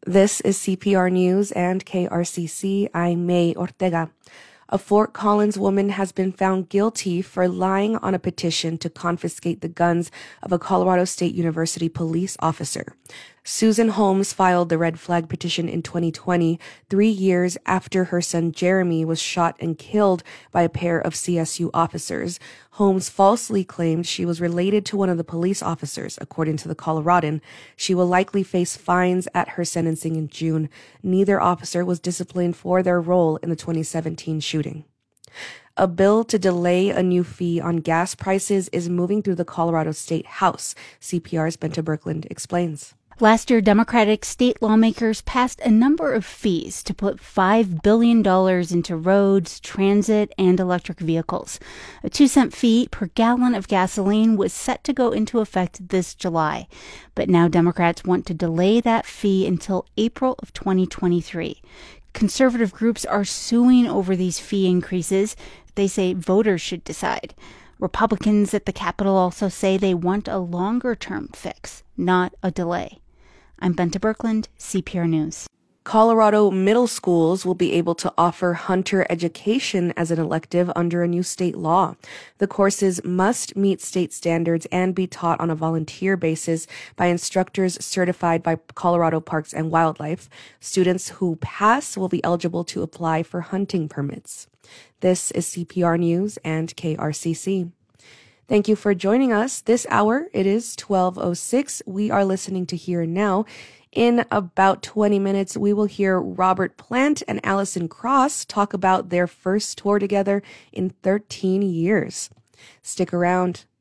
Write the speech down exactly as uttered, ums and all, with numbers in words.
This is C P R News and K R C C. I'm May Ortega. A Fort Collins woman has been found guilty for lying on a petition to confiscate the guns of a Colorado State University police officer. Susan Holmes filed the red flag petition in twenty twenty, three years after her son Jeremy was shot and killed by a pair of C S U officers. Holmes falsely claimed she was related to one of the police officers, according to the Coloradan. She will likely face fines at her sentencing in June. Neither officer was disciplined for their role in the twenty seventeen shooting. A bill to delay a new fee on gas prices is moving through the Colorado State House, C P R's Benta Berkland explains. Last year, Democratic state lawmakers passed a number of fees to put five billion dollars into roads, transit, and electric vehicles. A two-cent fee per gallon of gasoline was set to go into effect this July. But now Democrats want to delay that fee until April of twenty twenty-three. Conservative groups are suing over these fee increases. They say voters should decide. Republicans at the Capitol also say they want a longer-term fix, not a delay. I'm Benta Berkland, C P R News. Colorado middle schools will be able to offer hunter education as an elective under a new state law. The courses must meet state standards and be taught on a volunteer basis by instructors certified by Colorado Parks and Wildlife. Students who pass will be eligible to apply for hunting permits. This is C P R News and K R C C. Thank you for joining us. This hour, it is twelve oh six. We are listening to Here and Now. In about twenty minutes, we will hear Robert Plant and Allison Cross talk about their first tour together in thirteen years. Stick around.